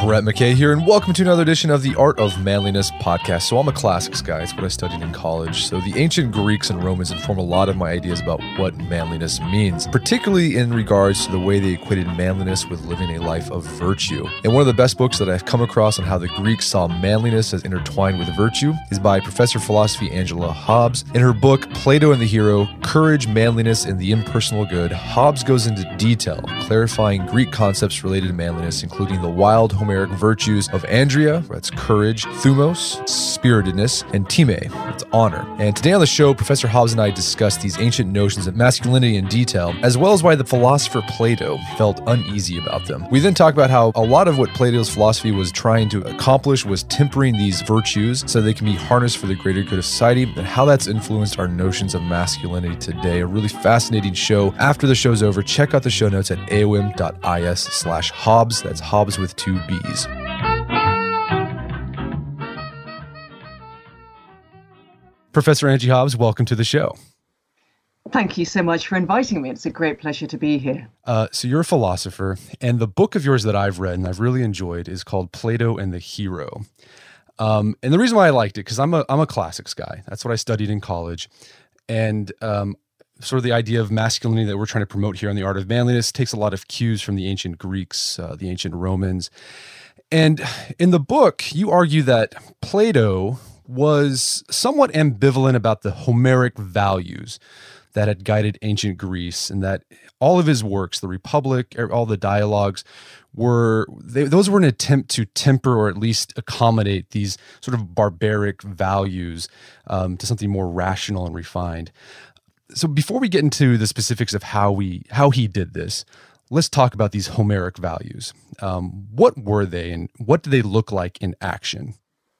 Brett McKay here, and welcome to another edition of the Art of Manliness podcast. So I'm a classics guy. It's what I studied in college. So the ancient Greeks and Romans inform a lot of my ideas about what manliness means, particularly in regards to the way they equated manliness with living a life of virtue. And one of the best books that I've come across on how the Greeks saw manliness as intertwined with virtue is by Professor of Philosophy Angela Hobbes. In her book, Plato and the Hero, Courage, Manliness, and the Impersonal Good, Hobbes goes into detail, clarifying Greek concepts related to manliness, including the wild Homeric virtues of Andria, that's courage, thumos, spiritedness, and time, that's honor. And today on the show, Professor Hobbes and I discuss these ancient notions of masculinity in detail, as well as why the philosopher Plato felt uneasy about them. We then talk about how a lot of what Plato's philosophy was trying to accomplish was tempering these virtues so they can be harnessed for the greater good of society, and how that's influenced our notions of masculinity today. A really fascinating show. After the show's over, check out the show notes at aom.is/Hobbes. That's Hobbes with 2 B's. Professor Angie Hobbes, welcome to the show. Thank you so much for inviting me. It's a great pleasure to be here. So you're a philosopher, and the book of yours that I've read and I've really enjoyed is called Plato and the Hero. And the reason why I liked it, because I'm a classics guy. That's what I studied in college. And sort of the idea of masculinity that we're trying to promote here on the Art of Manliness takes a lot of cues from the ancient Greeks, the ancient Romans. And in the book, you argue that Plato was somewhat ambivalent about the Homeric values that had guided ancient Greece, and that all of his works, the Republic, all the dialogues, those were an attempt to temper or at least accommodate these sort of barbaric values to something more rational and refined. So before we get into the specifics of how he did this, let's talk about these Homeric values. What were they, and what do they look like in action?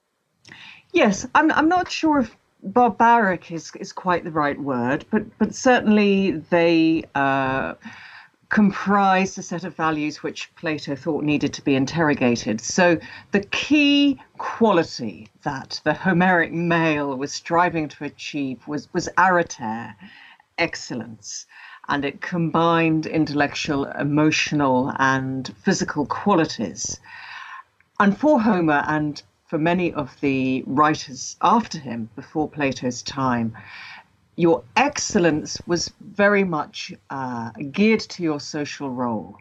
Yes, I'm not sure if barbaric is quite the right word, but certainly they comprised a set of values which Plato thought needed to be interrogated. So the key quality that the Homeric male was striving to achieve was arete, excellence. And it combined intellectual, emotional, and physical qualities. And for Homer, and for many of the writers after him, before Plato's time, your excellence was very much geared to your social role.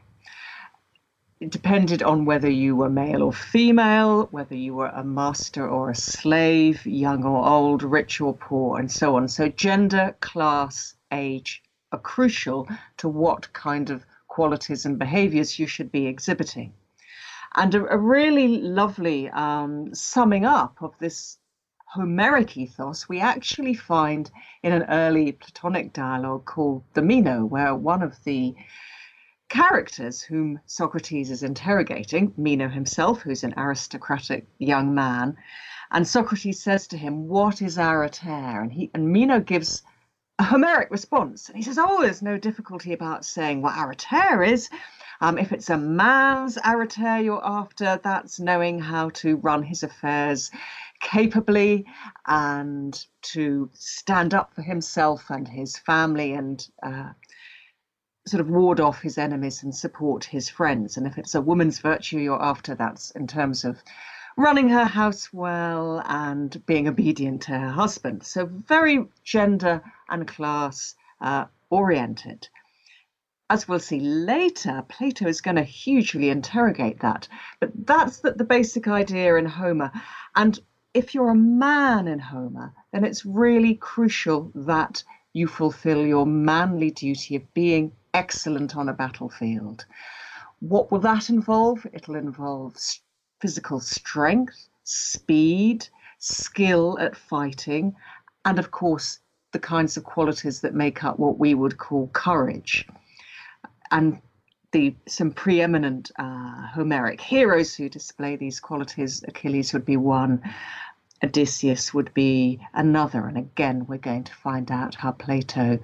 It depended on whether you were male or female, whether you were a master or a slave, young or old, rich or poor, and so on. So gender, class, age are crucial to what kind of qualities and behaviors you should be exhibiting. And a really lovely summing up of this Homeric ethos we actually find in an early Platonic dialogue called the Meno, where one of the characters whom Socrates is interrogating, Meno himself, who's an aristocratic young man, and Socrates says to him, "What is arete?" And Meno gives a Homeric response. And he says, "Oh, there's no difficulty about saying what arete is. If it's a man's arete you're after, that's knowing how to run his affairs capably and to stand up for himself and his family and sort of ward off his enemies and support his friends. And if it's a woman's virtue you're after, that's in terms of running her house well and being obedient to her husband." So very gender and class oriented. As we'll see later, Plato is going to hugely interrogate that. But that's the basic idea in Homer. And if you're a man in Homer, then it's really crucial that you fulfill your manly duty of being excellent on a battlefield. What will that involve? It'll involve physical strength, speed, skill at fighting, and of course, the kinds of qualities that make up what we would call courage. And some preeminent Homeric heroes who display these qualities, Achilles would be one, Odysseus would be another. And again, we're going to find out how Plato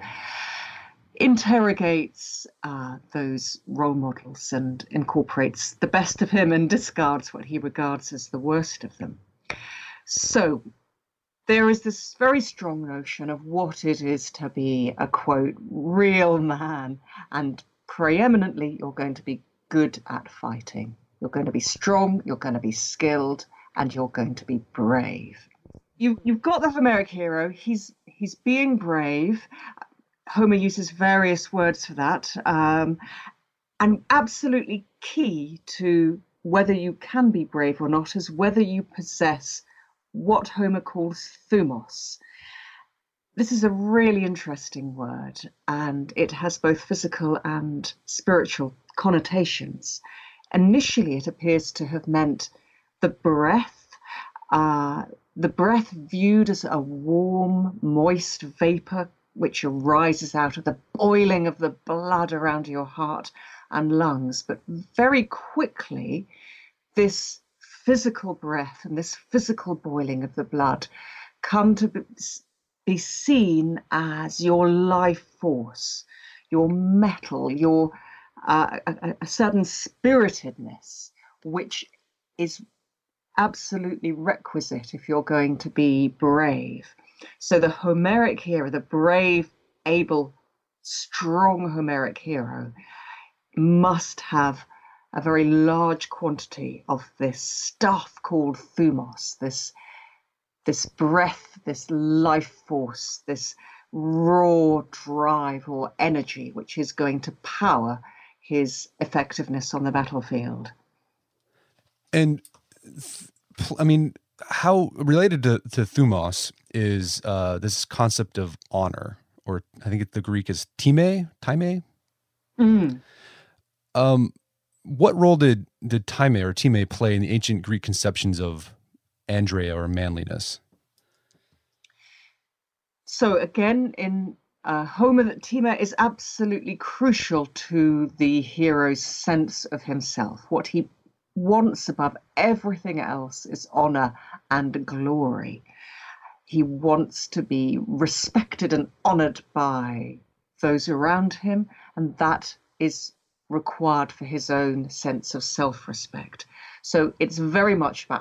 interrogates those role models and incorporates the best of him and discards what he regards as the worst of them. So there is this very strong notion of what it is to be a, quote, real man, and preeminently you're going to be good at fighting. you're going to be strong, you're going to be skilled, and you're going to be brave. You've got the Homeric hero. He's being brave. Homer uses various words for that. And absolutely key to whether you can be brave or not is whether you possess what Homer calls thumos. This is a really interesting word, and it has both physical and spiritual connotations. Initially, it appears to have meant the breath viewed as a warm, moist vapor which arises out of the boiling of the blood around your heart and lungs. But very quickly, this physical breath and this physical boiling of the blood come to be seen as your life force, your mettle, your a certain spiritedness, which is absolutely requisite if you're going to be brave. So the Homeric hero, the brave, able, strong Homeric hero, must have a very large quantity of this stuff called thumos, this breath, this life force, this raw drive or energy, which is going to power his effectiveness on the battlefield. And I mean, how related to thumos is this concept of honor, or I think the Greek is time. What role did time play in the ancient Greek conceptions of Andrea or manliness? So again, in Homer, time is absolutely crucial to the hero's sense of himself. What he wants above everything else is honor and glory. He wants to be respected and honored by those around him, and that is required for his own sense of self-respect. So it's very much about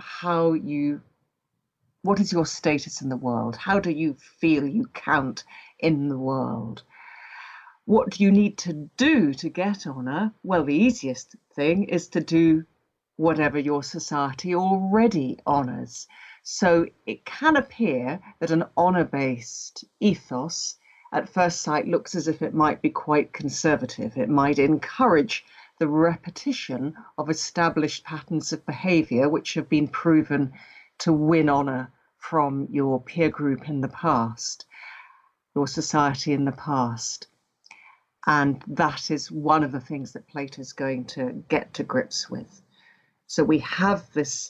what is your status in the world? How do you feel you count in the world? What do you need to do to get honor? Well, the easiest thing is to do whatever your society already honors. So it can appear that an honor-based ethos at first sight looks as if it might be quite conservative. It might encourage the repetition of established patterns of behavior which have been proven to win honor from your peer group in the past, your society in the past. And that is one of the things that Plato's going to get to grips with. So we have this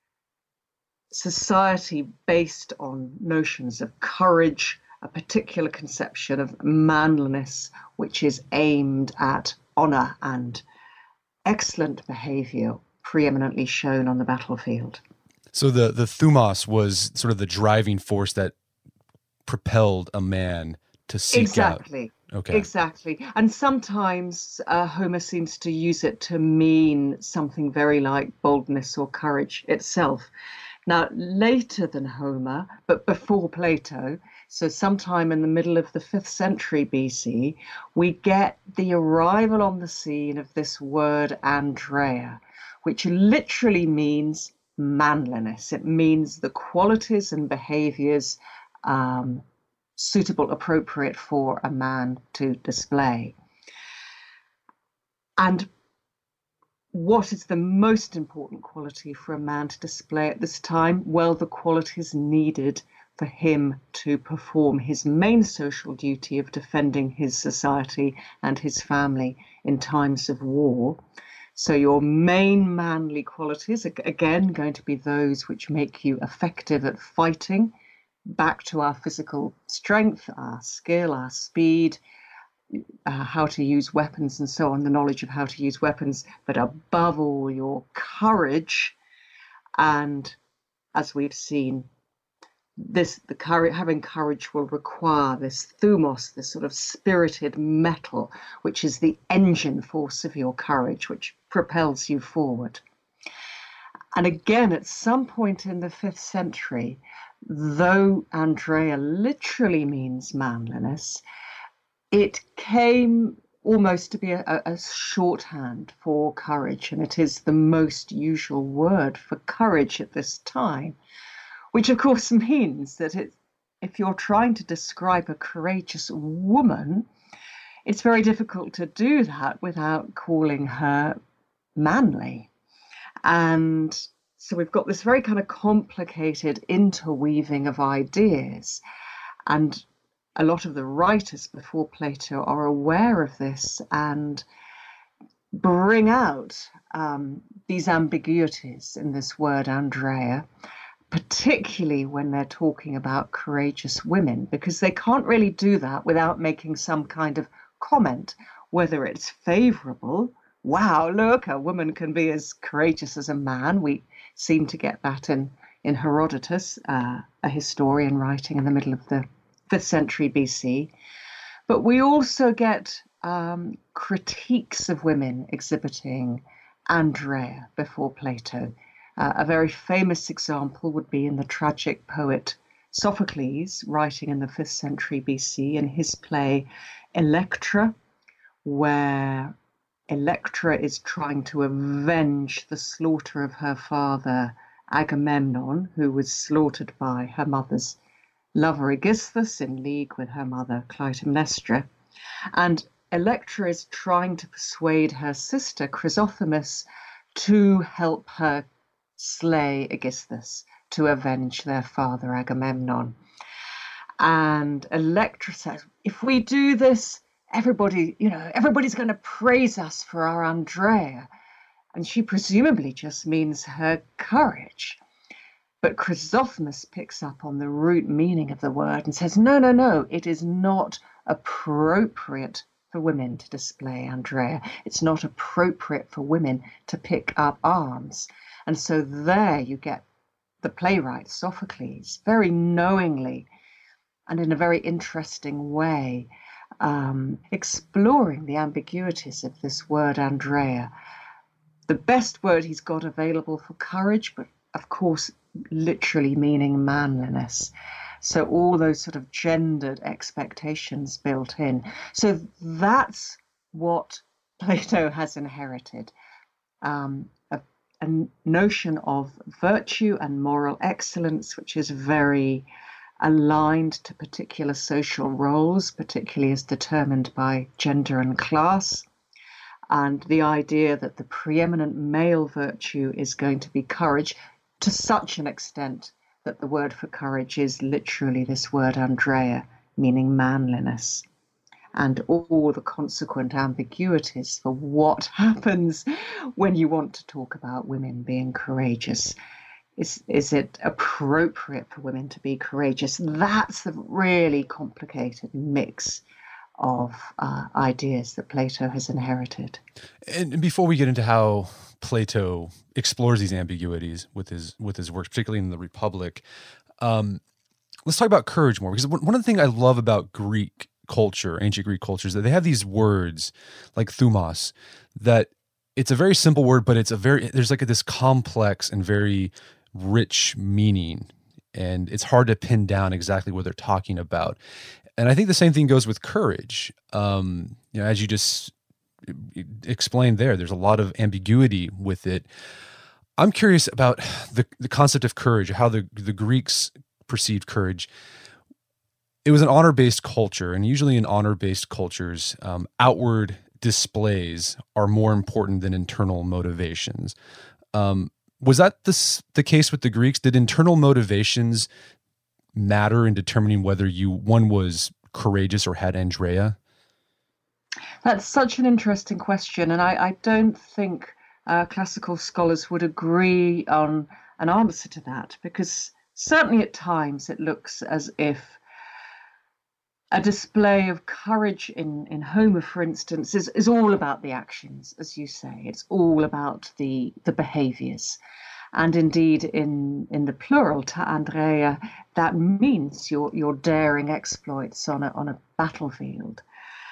society based on notions of courage, a particular conception of manliness, which is aimed at honor and excellent behavior preeminently shown on the battlefield. So the thumos was sort of the driving force that propelled a man to seek out. Okay. Exactly. And sometimes Homer seems to use it to mean something very like boldness or courage itself. Now, later than Homer, but before Plato, so sometime in the middle of the 5th century BC, we get the arrival on the scene of this word Andrea, which literally means manliness. It means the qualities and behaviors suitable, appropriate for a man to display. And what is the most important quality for a man to display at this time? Well, the qualities needed for him to perform his main social duty of defending his society and his family in times of war. So your main manly qualities are, again, going to be those which make you effective at fighting, back to our physical strength, our skill, our speed, how to use weapons and so on, the knowledge of how to use weapons, but above all, your courage. And as we've seen, having courage will require this thumos, this sort of spirited mettle, which is the engine force of your courage, which propels you forward. And again, at some point in the 5th century, though Andrea literally means manliness, it came almost to be a shorthand for courage, and it is the most usual word for courage at this time, which of course means that if you're trying to describe a courageous woman, it's very difficult to do that without calling her manly. And so we've got this very kind of complicated interweaving of ideas. And a lot of the writers before Plato are aware of this and bring out these ambiguities in this word Andrea, particularly when they're talking about courageous women, because they can't really do that without making some kind of comment, whether it's favorable. Wow, look, a woman can be as courageous as a man. We seem to get that in Herodotus, a historian writing in the middle of the 5th century BC. But we also get critiques of women exhibiting Andrea before Plato. A very famous example would be in the tragic poet Sophocles, writing in the 5th century BC, in his play Electra, where Electra is trying to avenge the slaughter of her father Agamemnon, who was slaughtered by her mother's lover Aegisthus in league with her mother Clytemnestra. And Electra is trying to persuade her sister Chrysothemis to help her slay Aegisthus, to avenge their father Agamemnon. And Electra says, if we do this, everybody's going to praise us for our Andrea. And she presumably just means her courage. But Chrysothemis picks up on the root meaning of the word and says, no, it is not appropriate for women to display Andrea. It's not appropriate for women to pick up arms. And so there you get the playwright Sophocles very knowingly and in a very interesting way exploring the ambiguities of this word Andrea. The best word he's got available for courage, but of course literally meaning manliness. So all those sort of gendered expectations built in. So that's what Plato has inherited. A notion of virtue and moral excellence, which is very aligned to particular social roles, particularly as determined by gender and class, and the idea that the preeminent male virtue is going to be courage, to such an extent that the word for courage is literally this word Andrea, meaning manliness, and all the consequent ambiguities for what happens when you want to talk about women being courageous. Is it appropriate for women to be courageous? That's the really complicated mix of ideas that Plato has inherited. And before we get into how Plato explores these ambiguities with his works, particularly in the Republic, let's talk about courage more, because one of the things I love about Greek culture, ancient Greek culture, is that they have these words like thumos, that it's a very simple word, but there's like this complex and very rich meaning, and it's hard to pin down exactly what they're talking about. And I think the same thing goes with courage. As you just explained there's a lot of ambiguity with it. I'm curious about the concept of courage, how the Greeks perceived courage. It was an honor-based culture, and usually in honor-based cultures, outward displays are more important than internal motivations. Was that the case with the Greeks? Did internal motivations matter in determining whether one was courageous or had Andrea? That's such an interesting question, and I don't think classical scholars would agree on an answer to that, because certainly at times it looks as if a display of courage in Homer, for instance, is all about the actions, as you say. It's all about the behaviors. And indeed, in the plural, ta Andrea, that means your daring exploits on a battlefield.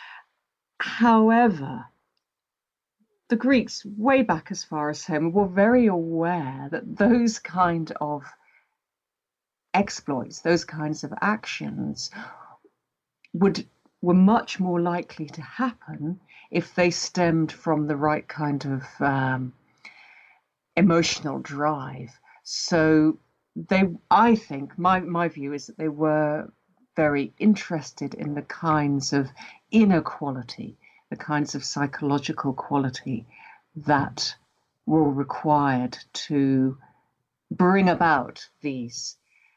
However, the Greeks, way back as far as Homer, were very aware that those kind of exploits, those kinds of actions, would were much more likely to happen if they stemmed from the right kind of emotional drive. So I think my view is that they were very interested in the kinds of inner quality, the kinds of psychological quality that were required to bring about these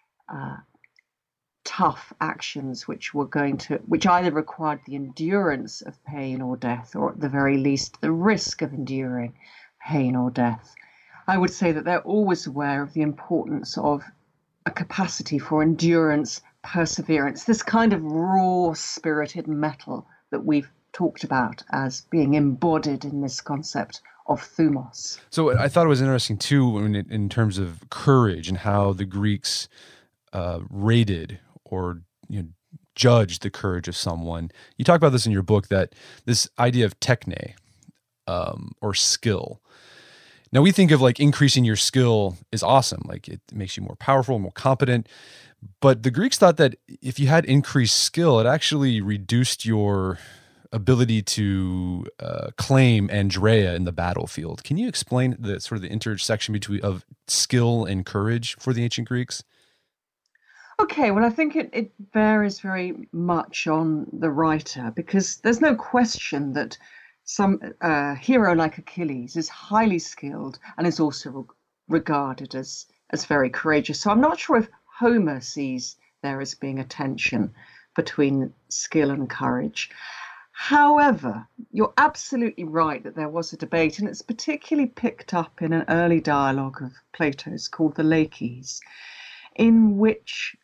tough actions which either required the endurance of pain or death, or at the very least the risk of enduring pain or death. I would say that they're always aware of the importance of a capacity for endurance, perseverance, this kind of raw spirited metal that we've talked about as being embodied in this concept of thumos. So I thought it was interesting too in terms of courage and how the Greeks rated or judged the courage of someone. You talk about this in your book, that this idea of techne or skill. Now we think of like increasing your skill is awesome, like it makes you more powerful, more competent. But the Greeks thought that if you had increased skill, it actually reduced your ability to claim Andrea in the battlefield. Can you explain the sort of the intersection of skill and courage for the ancient Greeks? Okay, well, I think it varies very much on the writer, because there's no question that some hero like Achilles is highly skilled and is also regarded as very courageous. So I'm not sure if Homer sees there as being a tension between skill and courage. However, you're absolutely right that there was a debate, and it's particularly picked up in an early dialogue of Plato's called the Laches, in which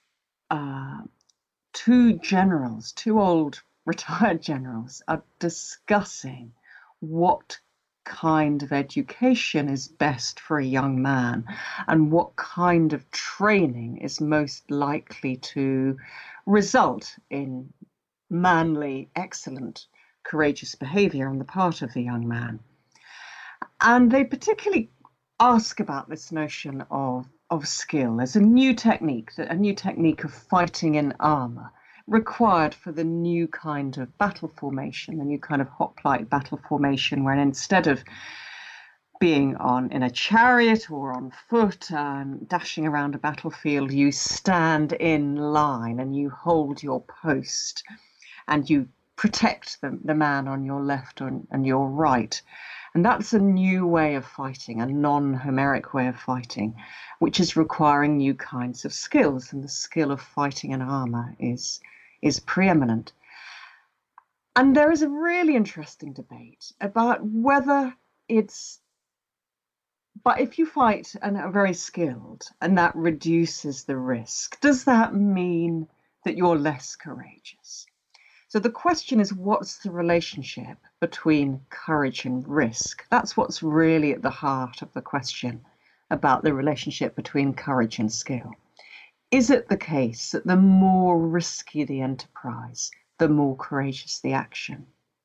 two old retired generals are discussing what kind of education is best for a young man and what kind of training is most likely to result in manly, excellent, courageous behavior on the part of the young man. And they particularly ask about this notion of skill as a new technique of fighting in armor required for the new kind of battle formation, the new kind of hoplite battle formation, where instead of being in a chariot or on foot and dashing around a battlefield, you stand in line and you hold your post and you protect the man on your left and your right. And that's a new way of fighting, a non-Homeric way of fighting, which is requiring new kinds of skills. And the skill of fighting in armor is preeminent. And there is a really interesting debate about whether but if you fight and are very skilled and that reduces the risk, does that mean that you're less courageous? So the question is, what's the relationship between courage and risk? That's what's really at the heart of the question about the relationship between courage and skill. Is it the case that the more risky the enterprise, the more courageous the action?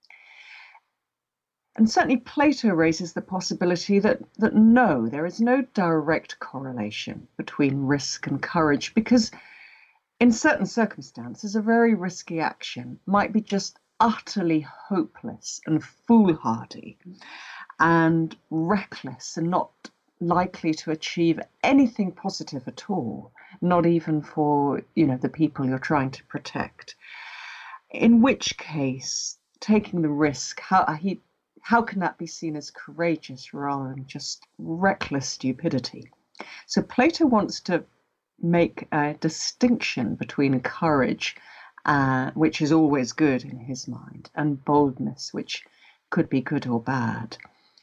And certainly Plato raises the possibility that no, there is no direct correlation between risk and courage, because in certain circumstances, a very risky action might be just utterly hopeless and foolhardy and reckless and not likely to achieve anything positive at all, not even for, the people you're trying to protect. In which case, taking the risk, how can that be seen as courageous rather than just reckless stupidity? So Plato wants to make a distinction between courage, which is always good in his mind, and boldness, which could be good or bad.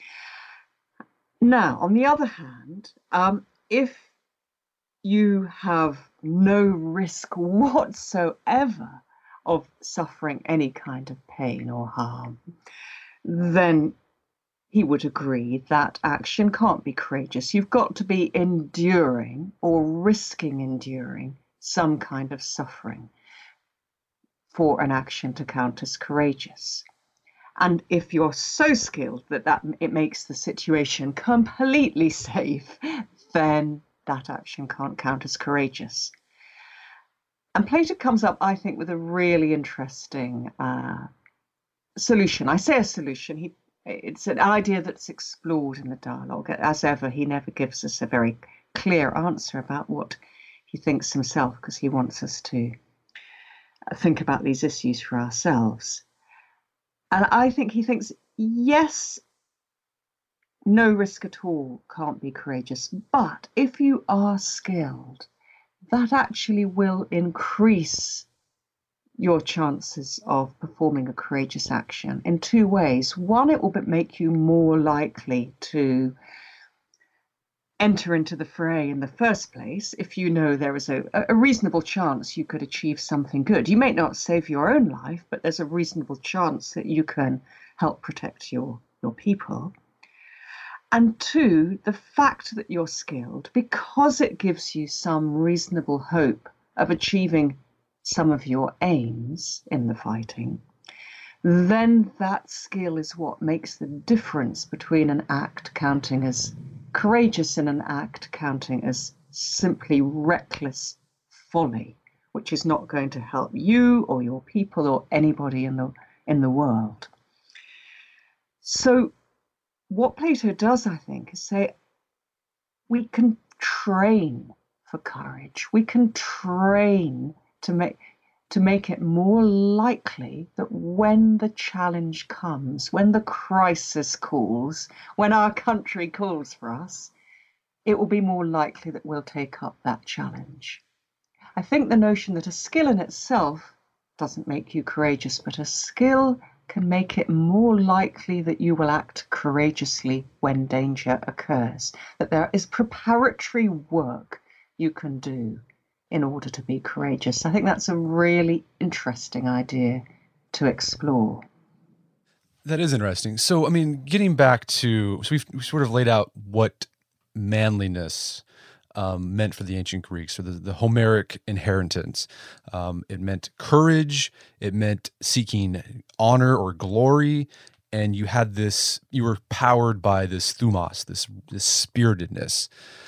Now, on the other hand, if you have no risk whatsoever of suffering any kind of pain or harm, then he would agree that action can't be courageous. You've got to be enduring or risking enduring some kind of suffering for an action to count as courageous. And if you're so skilled that it makes the situation completely safe, then that action can't count as courageous. And Plato comes up, I think, with a really interesting solution. I say a solution. It's an idea that's explored in the dialogue. As ever, he never gives us a very clear answer about what he thinks himself, because he wants us to think about these issues for ourselves. And I think he thinks, yes, no risk at all can't be courageous, but if you are skilled, that actually will increase your chances of performing a courageous action in two ways. One, it will make you more likely to enter into the fray in the first place if you know there is a reasonable chance you could achieve something good. You may not save your own life, but there's a reasonable chance that you can help protect your people. And two, the fact that you're skilled, because it gives you some reasonable hope of achieving some of your aims in the fighting, then that skill is what makes the difference between an act counting as courageous and an act counting as simply reckless folly, which is not going to help you or your people or anybody in the world. So what Plato does, I think, is say we can train for courage. We can train to make it more likely that when the challenge comes, when the crisis calls, when our country calls for us, it will be more likely that we'll take up that challenge. I think the notion that a skill in itself doesn't make you courageous, but a skill can make it more likely that you will act courageously when danger occurs, that there is preparatory work you can do in order to be courageous. I think that's a really interesting idea to explore. That is interesting. So, I mean, getting back to, so we've sort of laid out what manliness meant for the ancient Greeks, or the Homeric inheritance. It meant courage, it meant seeking honor or glory, and you were powered by this thumos, this spiritedness.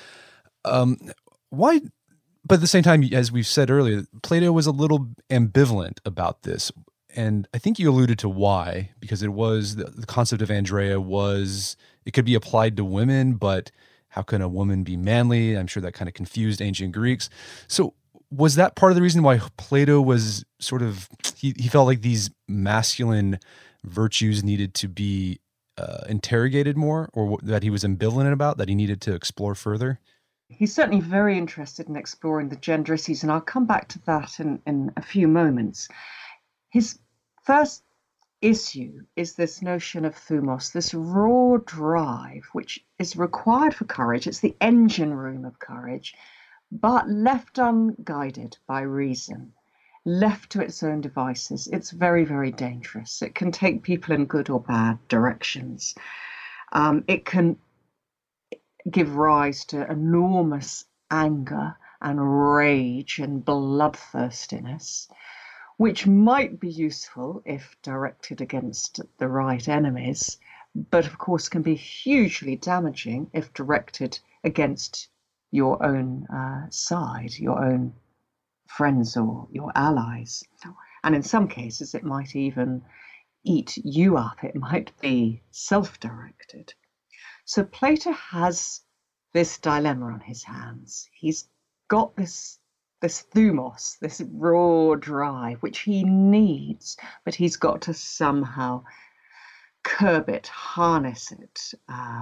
Why? But at the same time, as we've said earlier, Plato was a little ambivalent about this. And I think you alluded to why, because it was the concept of Andrea it could be applied to women, but how can a woman be manly? I'm sure that kind of confused ancient Greeks. So was that part of the reason why Plato was sort of, he felt like these masculine virtues needed to be interrogated more, or that he was ambivalent about, that he needed to explore further? He's certainly very interested in exploring the gender issues, and I'll come back to that in a few moments. His first issue is this notion of thumos, this raw drive, which is required for courage. It's the engine room of courage, but left unguided by reason, left to its own devices, it's very, very dangerous. It can take people in good or bad directions. It can give rise to enormous anger and rage and bloodthirstiness, which might be useful if directed against the right enemies, but of course can be hugely damaging if directed against your own side, your own friends or your allies. And in some cases, it might even eat you up. It might be self-directed. So Plato has this dilemma on his hands. He's got this thumos, this raw drive, which he needs, but he's got to somehow curb it, harness it,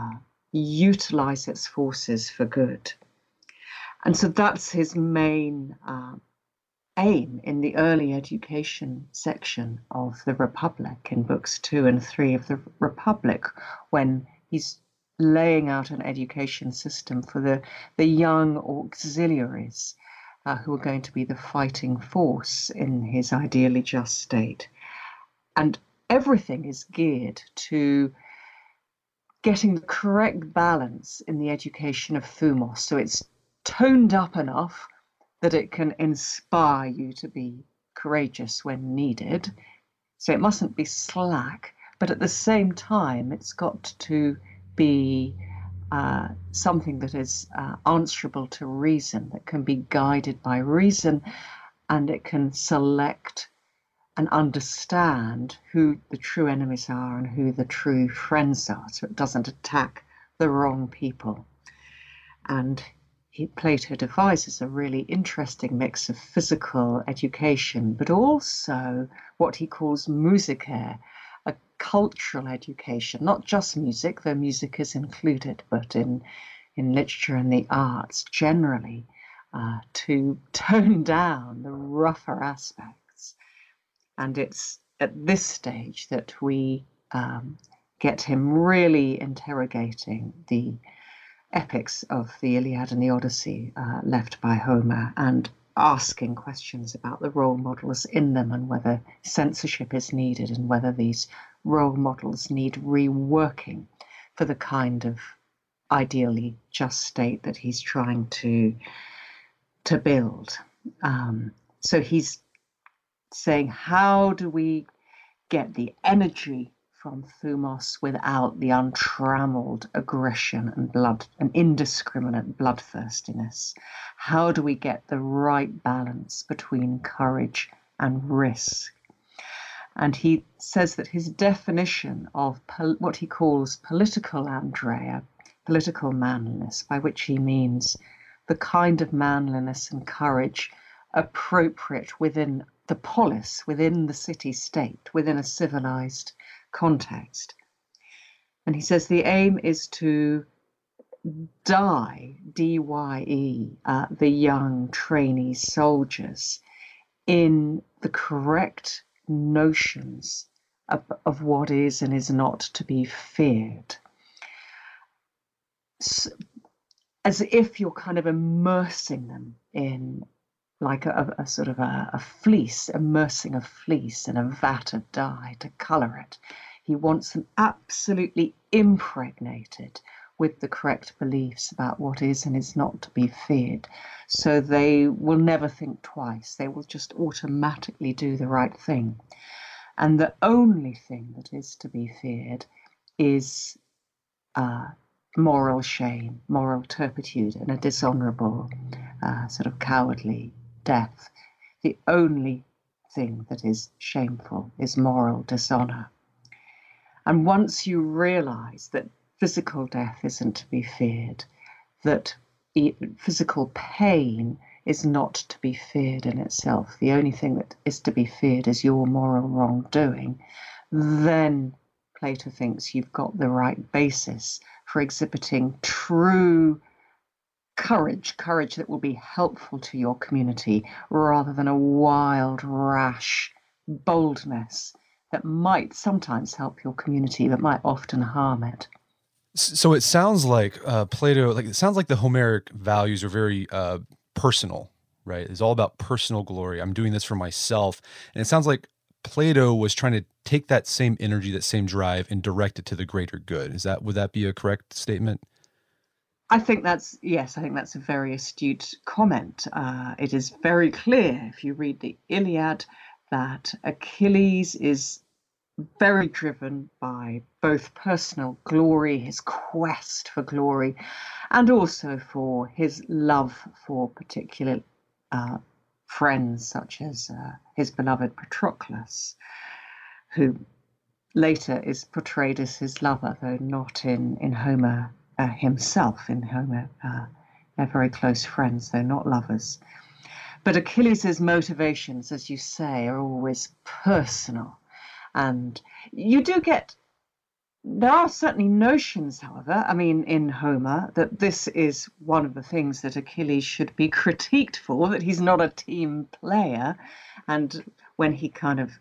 utilize its forces for good. And so that's his main aim in the early education section of the Republic, in books 2 and 3 of the Republic, when he's laying out an education system for the young auxiliaries who are going to be the fighting force in his ideally just state. And everything is geared to getting the correct balance in the education of thumos. So it's toned up enough that it can inspire you to be courageous when needed. So it mustn't be slack, but at the same time, it's got to be something that is answerable to reason, that can be guided by reason, and it can select and understand who the true enemies are and who the true friends are, so it doesn't attack the wrong people. And Plato devises a really interesting mix of physical education, but also what he calls musicae, a cultural education, not just music, though music is included, but in literature and the arts generally, to tone down the rougher aspects. And it's at this stage that we get him really interrogating the epics of the Iliad and the Odyssey left by Homer, and asking questions about the role models in them and whether censorship is needed and whether these role models need reworking for the kind of ideally just state that he's trying to build. So he's saying, how do we get the energy from thumos without the untrammeled aggression and blood and indiscriminate bloodthirstiness? How do we get the right balance between courage and risk? And he says that his definition of what he calls political Andrea, political manliness, by which he means the kind of manliness and courage appropriate within the polis, within the city-state, within a civilized context. And he says the aim is to dye, D-Y-E, the young trainee soldiers in the correct notions of what is and is not to be feared. So, as if you're kind of immersing them in like a sort of a fleece, immersing a fleece in a vat of dye to colour it. He wants them absolutely impregnated with the correct beliefs about what is and is not to be feared. So they will never think twice. They will just automatically do the right thing. And the only thing that is to be feared is moral shame, moral turpitude, and a dishonourable, sort of cowardly death. The only thing that is shameful is moral dishonour. And once you realise that physical death isn't to be feared, that physical pain is not to be feared in itself, the only thing that is to be feared is your moral wrongdoing, then Plato thinks you've got the right basis for exhibiting true courage that will be helpful to your community, rather than a wild, rash boldness that might sometimes help your community but might often harm it. So it sounds like Plato, it sounds like the Homeric values are very personal, right? It's all about personal glory. I'm doing this for myself. And it sounds like Plato was trying to take that same energy, that same drive, and direct it to the greater good. Would that be a correct statement? I think that's a very astute comment. It is very clear if you read the Iliad that Achilles is very driven by both personal glory, his quest for glory, and also for his love for particular friends, such as his beloved Patroclus, who later is portrayed as his lover, though not in Homer himself. In Homer, they're very close friends, though not lovers. But Achilles' motivations, as you say, are always personal. And you do get, there are certainly notions, however, in Homer, that this is one of the things that Achilles should be critiqued for, that he's not a team player. And when he kind of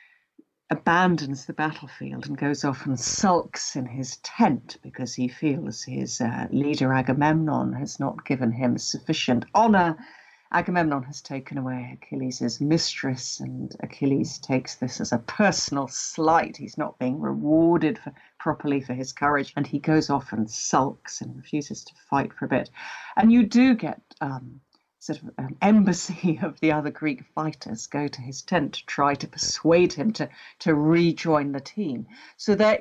abandons the battlefield and goes off and sulks in his tent because he feels his leader Agamemnon has not given him sufficient honour, Agamemnon has taken away Achilles' mistress, and Achilles takes this as a personal slight. He's not being rewarded properly for his courage, and he goes off and sulks and refuses to fight for a bit. And you do get sort of an embassy of the other Greek fighters go to his tent to try to persuade him to rejoin the team. So there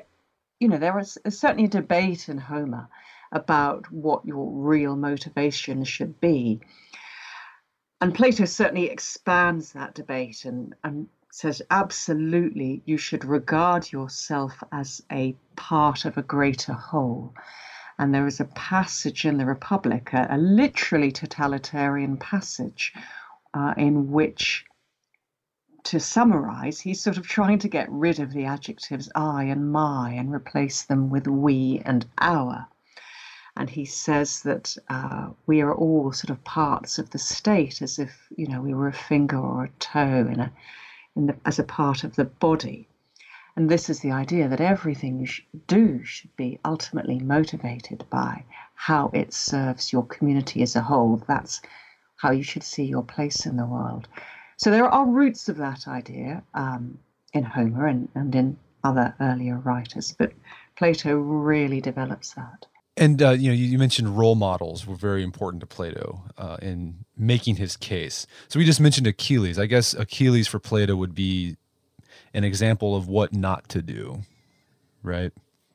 is certainly a debate in Homer about what your real motivation should be. And Plato certainly expands that debate and says, absolutely, you should regard yourself as a part of a greater whole. And there is a passage in the Republic, a literally totalitarian passage, in which, to summarize, he's sort of trying to get rid of the adjectives I and my and replace them with we and our. And he says that we are all sort of parts of the state, as if, we were a finger or a toe as a part of the body. And this is the idea that everything you do should be ultimately motivated by how it serves your community as a whole. That's how you should see your place in the world. So there are roots of that idea in Homer and in other earlier writers, but Plato really develops that. And you mentioned role models were very important to Plato in making his case. So we just mentioned Achilles. I guess Achilles for Plato would be an example of what not to do, right?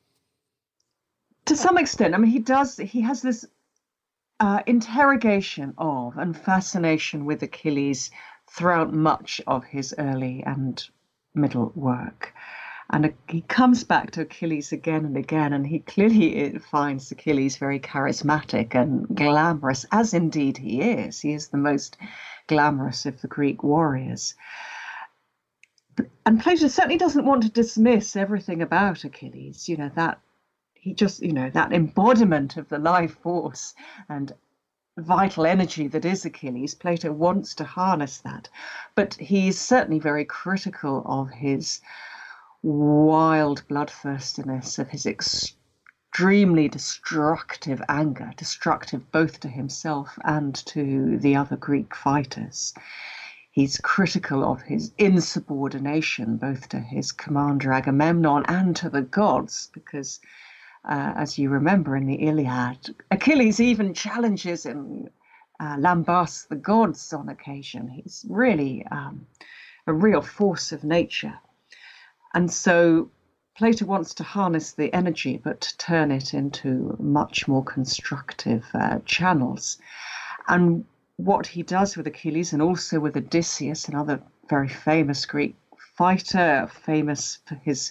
To some extent. I mean, he has this interrogation of and fascination with Achilles throughout much of his early and middle work. And he comes back to Achilles again and again, and he clearly finds Achilles very charismatic and glamorous, as indeed he is. He is the most glamorous of the Greek warriors. And Plato certainly doesn't want to dismiss everything about Achilles, that he just, that embodiment of the life force and vital energy that is Achilles. Plato wants to harness that, but he's certainly very critical of his wild bloodthirstiness, of his extremely destructive anger, destructive both to himself and to the other Greek fighters. He's critical of his insubordination both to his commander Agamemnon and to the gods, because as you remember in the Iliad, Achilles even challenges and lambasts the gods on occasion. He's really a real force of nature. And so Plato wants to harness the energy, but to turn it into much more constructive channels. And what he does with Achilles and also with Odysseus, another very famous Greek fighter, famous for his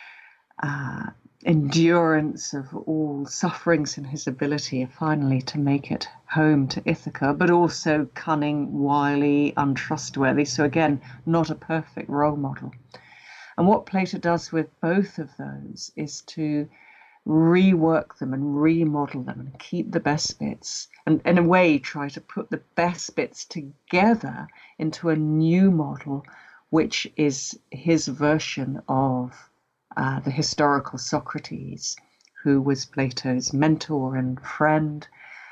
endurance of all sufferings and his ability finally to make it home to Ithaca, but also cunning, wily, untrustworthy. So again, not a perfect role model. And what Plato does with both of those is to rework them and remodel them and keep the best bits, and in a way try to put the best bits together into a new model, which is his version of the historical Socrates, who was Plato's mentor and friend,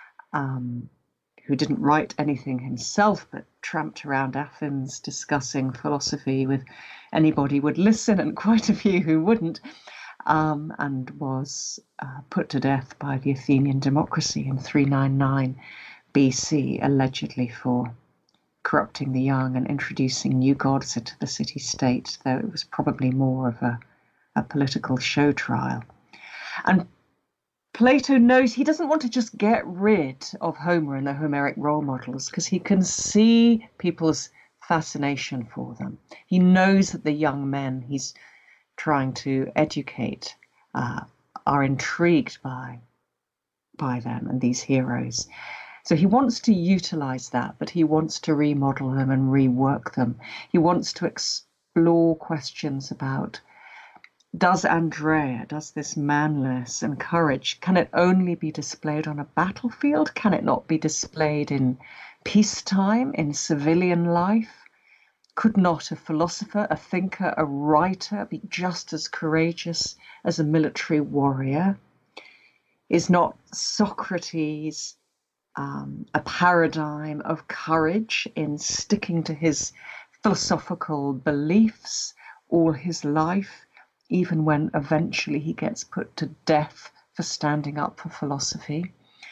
who didn't write anything himself but tramped around Athens discussing philosophy with anybody would listen and quite a few who wouldn't, and was put to death by the Athenian democracy in 399 BC, allegedly for corrupting the young and introducing new gods into the city-state, though it was probably more of a political show trial. And Plato knows he doesn't want to just get rid of Homer and the Homeric role models, because he can see people's fascination for them. He knows that the young men he's trying to educate are intrigued by them and these heroes. So he wants to utilize that, but he wants to remodel them and rework them. He wants to explore questions about, does this manliness and courage, can it only be displayed on a battlefield? Can it not be displayed in peacetime, in civilian life? Could not a philosopher, a thinker, a writer be just as courageous as a military warrior? Is not Socrates a paradigm of courage in sticking to his philosophical beliefs all his life, even when eventually he gets put to death for standing up for philosophy?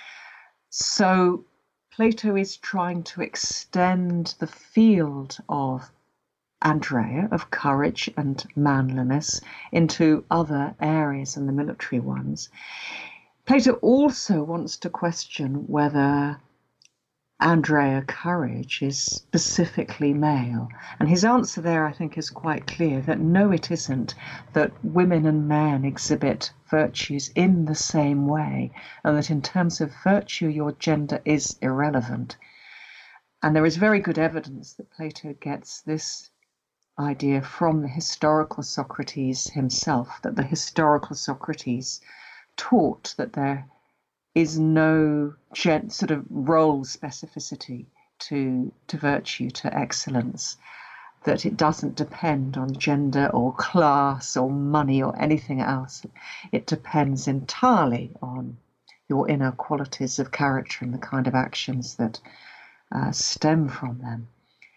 So Plato is trying to extend the field of Andreia, of courage and manliness, into other areas than the military ones. Plato also wants to question whether Andrea courage is specifically male. And his answer there, I think, is quite clear that no, it isn't, that women and men exhibit virtues in the same way, and that in terms of virtue, your gender is irrelevant. And there is very good evidence that Plato gets this idea from the historical Socrates himself, that the historical Socrates taught that there is no sort of role specificity to virtue, to excellence, that it doesn't depend on gender or class or money or anything else. It depends entirely on your inner qualities of character and the kind of actions that stem from them.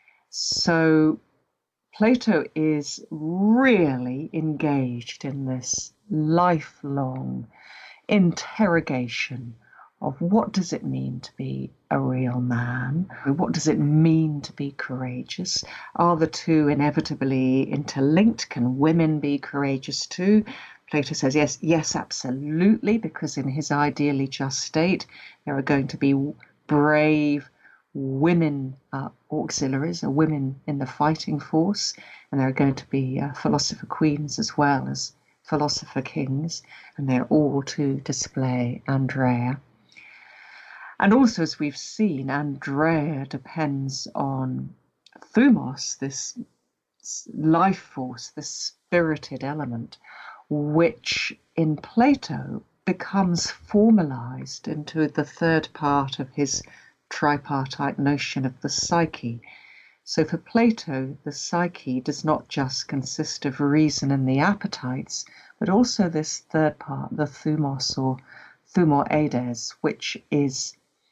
So Plato is really engaged in this lifelong interrogation of what does it mean to be a real man? What does it mean to be courageous? Are the two inevitably interlinked? Can women be courageous too? Plato says yes, absolutely, because in his ideally just state, there are going to be brave women auxiliaries, or women in the fighting force, and there are going to be philosopher queens as well as philosopher kings, and they're all to display Andrea. And also, as we've seen, Andrea depends on thumos, this life force, this spirited element, which in Plato becomes formalized into the third part of his tripartite notion of the psyche. So for Plato, the psyche does not just consist of reason and the appetites, but also this third part, the thumos or thumoides, which is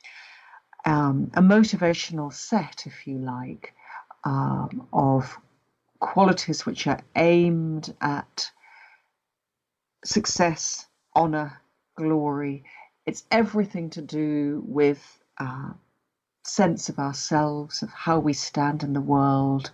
a motivational set, if you like, of qualities which are aimed at success, honor, glory. It's everything to do with sense of ourselves, of how we stand in the world.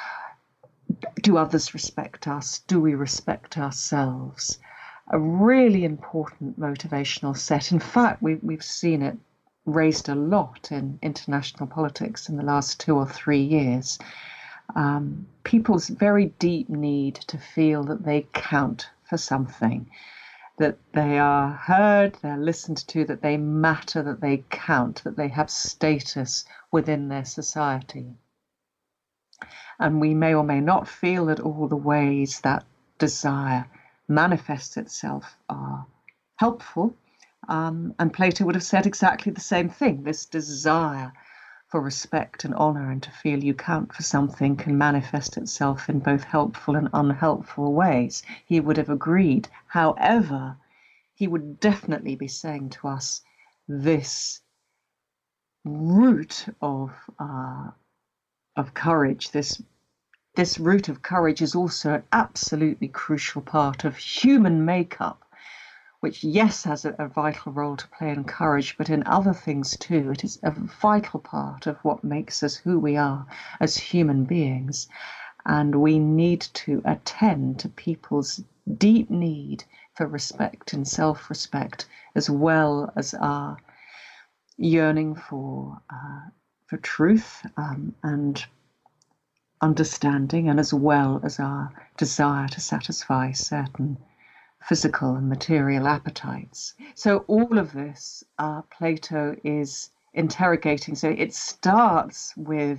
Do others respect us? Do we respect ourselves? A really important motivational set. In fact, we've seen it raised a lot in international politics in the last 2 or 3 years. People's very deep need to feel that they count for something, that they are heard, they're listened to, that they matter, that they count, that they have status within their society. And we may or may not feel that all the ways that desire manifests itself are helpful. And Plato would have said exactly the same thing. This desire for respect and honor and to feel you count for something can manifest itself in both helpful and unhelpful ways. He would have agreed. However, he would definitely be saying to us this root of courage, this root of courage is also an absolutely crucial part of human makeup, which, yes, has a vital role to play in courage, but in other things too. It is a vital part of what makes us who we are as human beings. And we need to attend to people's deep need for respect and self-respect, as well as our yearning for truth and understanding, and as well as our desire to satisfy certain physical and material appetites. So all of this, Plato is interrogating. So it starts with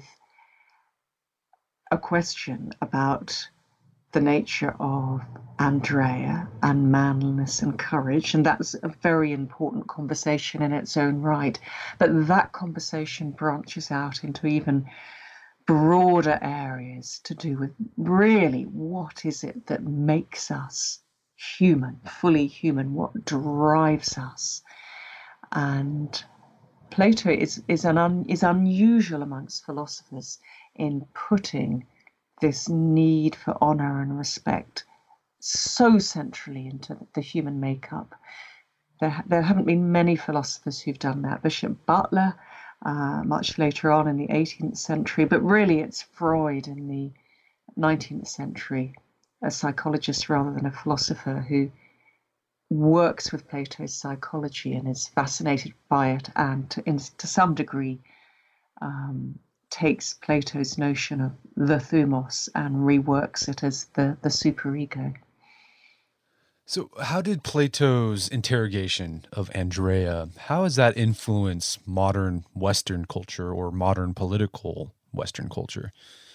a question about the nature of Andrea and manliness and courage, and that's a very important conversation in its own right. But that conversation branches out into even broader areas to do with really what is it that makes us human, fully human, what drives us. And Plato is unusual amongst philosophers in putting this need for honor and respect so centrally into the human makeup. There haven't been many philosophers who've done that. Bishop Butler, much later on in the 18th century, but really it's Freud in the 19th century, a psychologist rather than a philosopher, who works with Plato's psychology and is fascinated by it, and to some degree takes Plato's notion of the thumos and reworks it as the superego. So how did Plato's interrogation of Andrea, how has that influenced modern Western culture or modern political Western culture?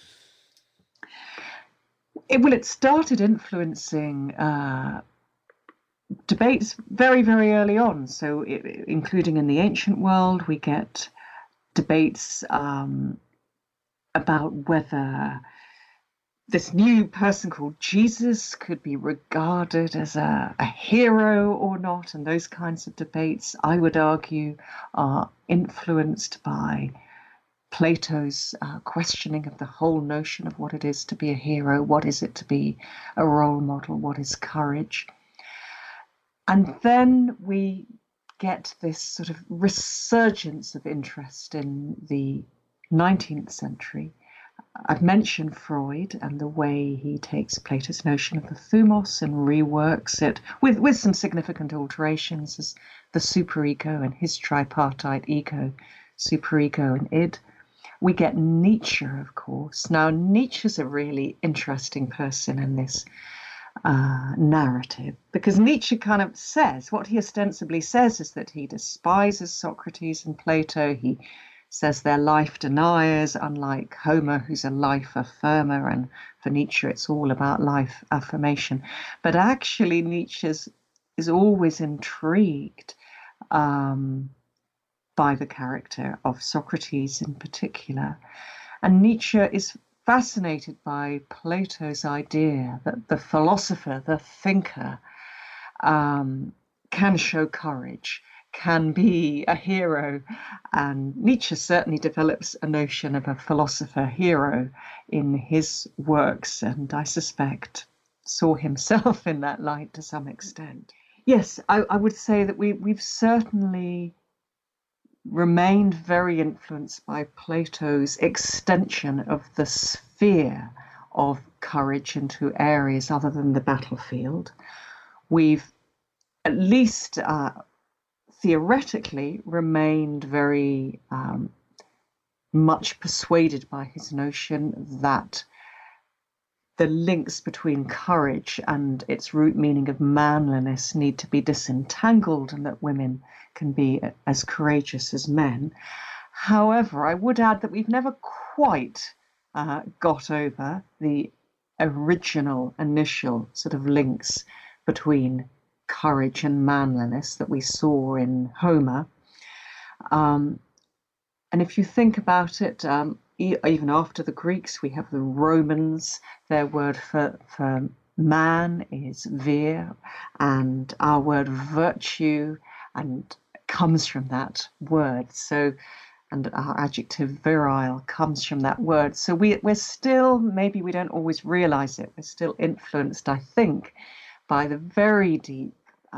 It started influencing debates very, very early on. So including in the ancient world, we get debates about whether this new person called Jesus could be regarded as a hero or not. And those kinds of debates, I would argue, are influenced by Plato's questioning of the whole notion of what it is to be a hero, what is it to be a role model, what is courage. And then we get this sort of resurgence of interest in the 19th century. I've mentioned Freud and the way he takes Plato's notion of the thumos and reworks it with some significant alterations as the superego and his tripartite ego, superego and id. We get Nietzsche, of course. Now, Nietzsche's a really interesting person in this narrative, because Nietzsche kind of says, what he ostensibly says is that he despises Socrates and Plato. He says they're life deniers, unlike Homer, who's a life affirmer, and for Nietzsche it's all about life affirmation. But actually Nietzsche is always intrigued by the character of Socrates in particular. And Nietzsche is fascinated by Plato's idea that the philosopher, the thinker, can show courage, can be a hero. And Nietzsche certainly develops a notion of a philosopher hero in his works, and I suspect saw himself in that light to some extent. Yes, I would say that we've certainly remained very influenced by Plato's extension of the sphere of courage into areas other than the battlefield. We've at least theoretically remained very much persuaded by his notion that the links between courage and its root meaning of manliness need to be disentangled, and that women can be as courageous as men. However, I would add that we've never quite got over the original initial sort of links between courage and manliness that we saw in Homer. And if you think about it, even after the Greeks, we have the Romans. Their word for man is vir, and our word virtue and comes from that word. So, and our adjective virile comes from that word. So we're still, maybe we don't always realize it, we're still influenced, I think, by the very deep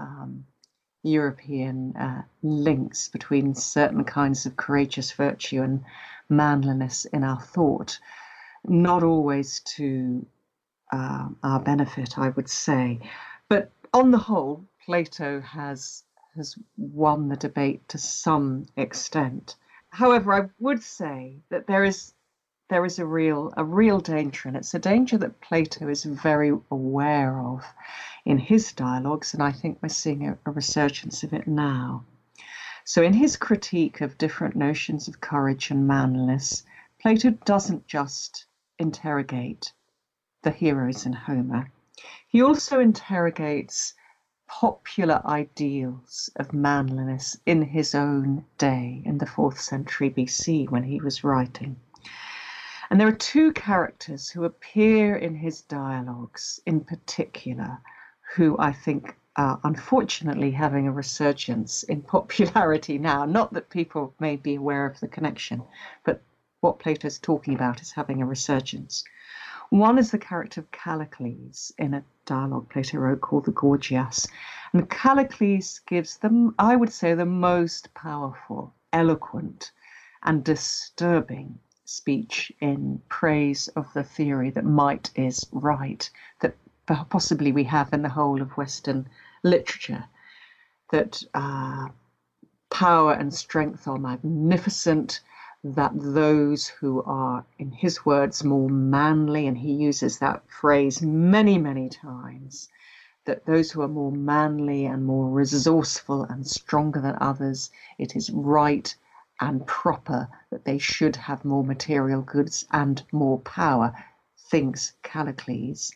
European links between certain kinds of courageous virtue and manliness in our thought, not always to our benefit, I would say. But on the whole, Plato has won the debate to some extent. However, I would say that there is a real danger, and it's a danger that Plato is very aware of in his dialogues, and I think we're seeing a resurgence of it now. So in his critique of different notions of courage and manliness, Plato doesn't just interrogate the heroes in Homer. He also interrogates popular ideals of manliness in his own day, in the 4th century BC when he was writing. And there are two characters who appear in his dialogues in particular, who I think are unfortunately having a resurgence in popularity now. Not that people may be aware of the connection, but what Plato's talking about is having a resurgence. One is the character of Callicles in a dialogue Plato wrote called the Gorgias. And Callicles gives them, I would say, the most powerful, eloquent, and disturbing speech in praise of the theory that might is right, that possibly we have in the whole of Western literature, that power and strength are magnificent, that those who are, in his words, more manly, and he uses that phrase many, many times, that those who are more manly and more resourceful and stronger than others, it is right and proper that they should have more material goods and more power, thinks Callicles.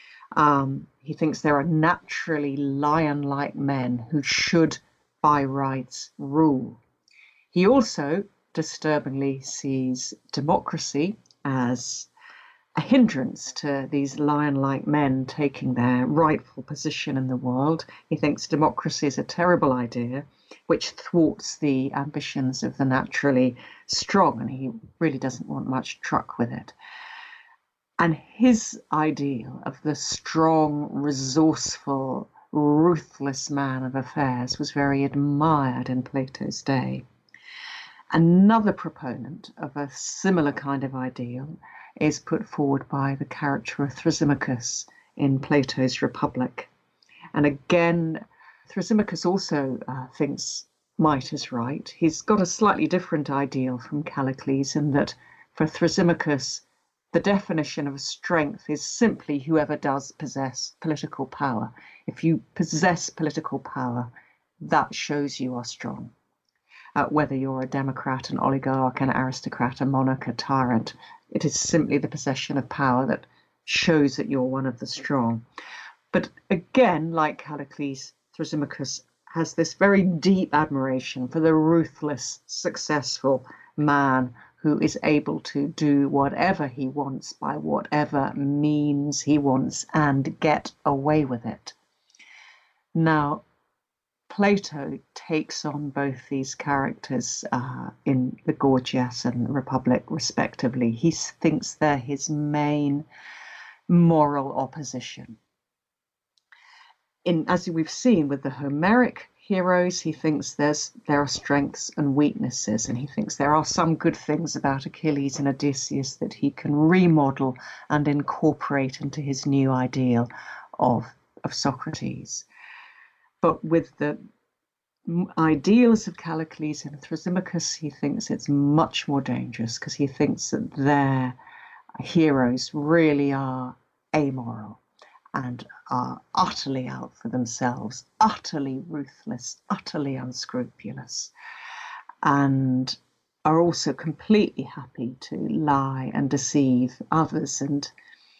He thinks there are naturally lion-like men who should, by rights, rule. He also disturbingly sees democracy as a hindrance to these lion-like men taking their rightful position in the world. He thinks democracy is a terrible idea, which thwarts the ambitions of the naturally strong, and he really doesn't want much truck with it. And his ideal of the strong, resourceful, ruthless man of affairs was very admired in Plato's day. Another proponent of a similar kind of ideal is put forward by the character of Thrasymachus in Plato's Republic. And again, Thrasymachus also thinks might is right. He's got a slightly different ideal from Callicles in that for Thrasymachus, the definition of strength is simply whoever does possess political power. If you possess political power, that shows you are strong. Whether you're a democrat, an oligarch, an aristocrat, a monarch, a tyrant, it is simply the possession of power that shows that you're one of the strong. But again, like Callicles, Thrasymachus has this very deep admiration for the ruthless, successful man who is able to do whatever he wants by whatever means he wants and get away with it. Now, Plato takes on both these characters in the Gorgias and Republic, respectively. He thinks they're his main moral opposition. As we've seen with the Homeric heroes, he thinks there are strengths and weaknesses, and he thinks there are some good things about Achilles and Odysseus that he can remodel and incorporate into his new ideal of Socrates. But with the ideals of Callicles and Thrasymachus, he thinks it's much more dangerous because he thinks that their heroes really are amoral and are utterly out for themselves, utterly ruthless, utterly unscrupulous, and are also completely happy to lie and deceive others and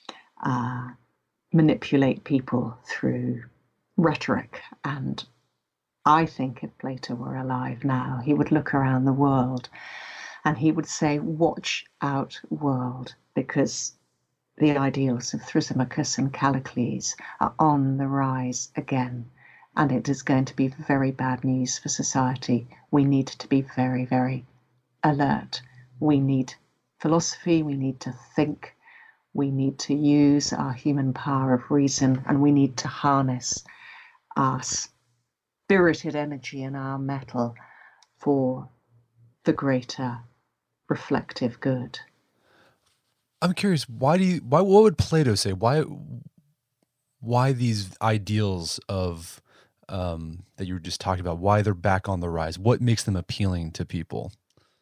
manipulate people through rhetoric. And I think if Plato were alive now, he would look around the world and he would say, watch out, world, because the ideals of Thrasymachus and Callicles are on the rise again, and it is going to be very bad news for society. We need to be very, very alert. We need philosophy, we need to think, we need to use our human power of reason, and we need to harness our spirited energy and our mettle for the greater reflective good. I'm curious, what would Plato say? Why these ideals of that you were just talking about, why they're back on the rise? What makes them appealing to people?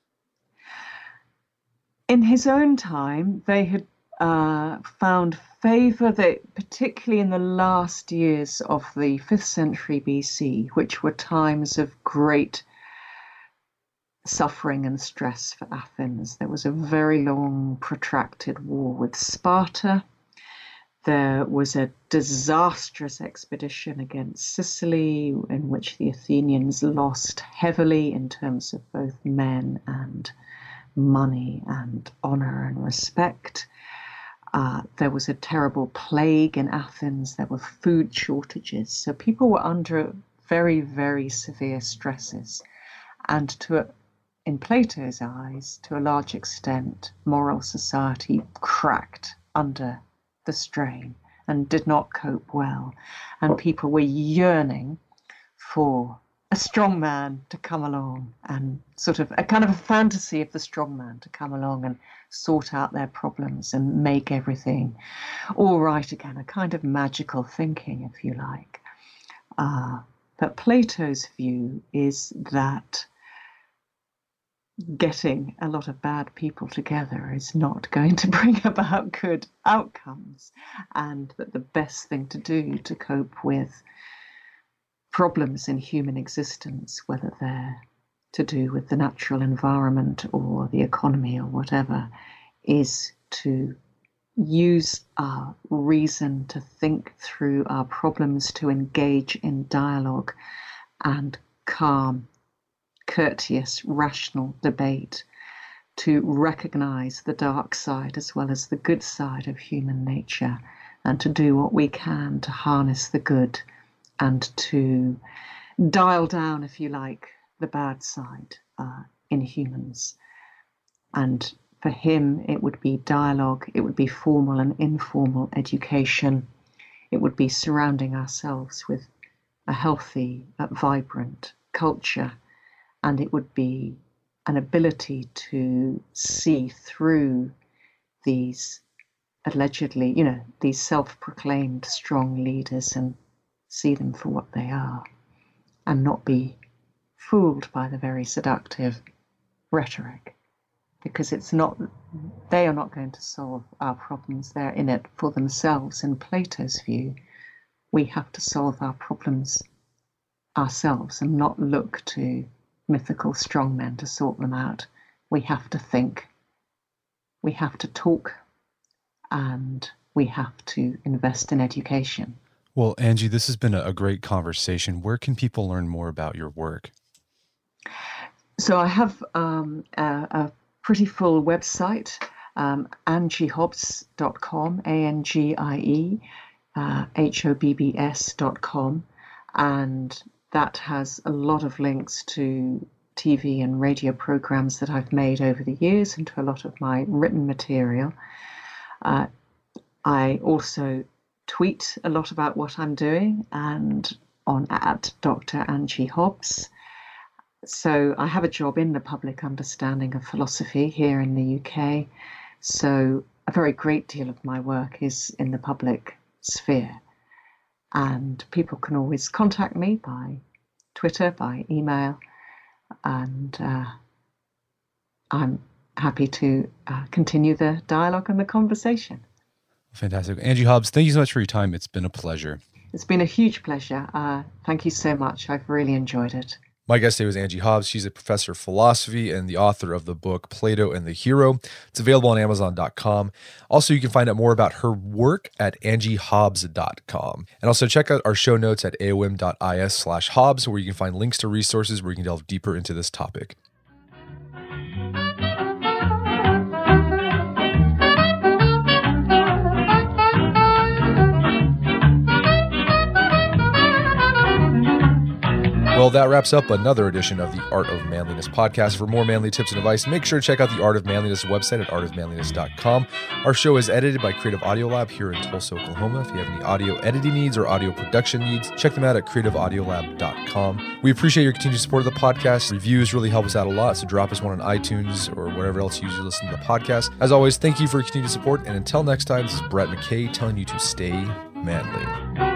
In his own time, they had found favor, particularly in the last years of the 5th century BC, which were times of great suffering and stress for Athens. There was a very long, protracted war with Sparta. There was a disastrous expedition against Sicily in which the Athenians lost heavily in terms of both men and money and honor and respect. There was a terrible plague in Athens. There were food shortages. So people were under very, very severe stresses. And in Plato's eyes, to a large extent, moral society cracked under the strain and did not cope well. And people were yearning for a strong man to come along, and sort of a kind of a fantasy of the strong man to come along and sort out their problems and make everything all right again, a kind of magical thinking, if you like. But Plato's view is that getting a lot of bad people together is not going to bring about good outcomes, and that the best thing to do to cope with problems in human existence, whether they're to do with the natural environment or the economy or whatever, is to use our reason to think through our problems, to engage in dialogue and calm, courteous, rational debate, to recognize the dark side as well as the good side of human nature, and to do what we can to harness the good and to dial down, if you like, the bad side in humans. And for him, it would be dialogue, it would be formal and informal education, it would be surrounding ourselves with a healthy, vibrant culture, and it would be an ability to see through these allegedly, these self-proclaimed strong leaders and see them for what they are, and not be fooled by the very seductive rhetoric, because they are not going to solve our problems. They're in it for themselves. In Plato's view, we have to solve our problems ourselves and not look to mythical strongmen to sort them out. We have to think, we have to talk, and we have to invest in education. Well, Angie, this has been a great conversation. Where can people learn more about your work? So I have a pretty full website, angiehobbs.com, ANGIE, HOBBS.com, and that has a lot of links to TV and radio programs that I've made over the years and to a lot of my written material. I also tweet a lot about what I'm doing, and at Dr. Angie Hobbs. So I have a job in the public understanding of philosophy here in the UK. So a very great deal of my work is in the public sphere. And people can always contact me by Twitter, by email, and I'm happy to continue the dialogue and the conversation. Fantastic. Angie Hobbs, thank you so much for your time. It's been a pleasure. It's been a huge pleasure. Thank you so much. I've really enjoyed it. My guest today was Angie Hobbs. She's a professor of philosophy and the author of the book Plato and the Hero. It's available on Amazon.com. Also, you can find out more about her work at angiehobbs.com. And also check out our show notes at aom.is/Hobbs, where you can find links to resources where you can delve deeper into this topic. Well, that wraps up another edition of the Art of Manliness podcast. For more manly tips and advice, make sure to check out the Art of Manliness website at artofmanliness.com. Our show is edited by Creative Audio Lab here in Tulsa, Oklahoma. If you have any audio editing needs or audio production needs, check them out at creativeaudiolab.com. We appreciate your continued support of the podcast. Reviews really help us out a lot, so drop us one on iTunes or whatever else you usually listen to the podcast. As always, thank you for your continued support, and until next time, this is Brett McKay telling you to stay manly.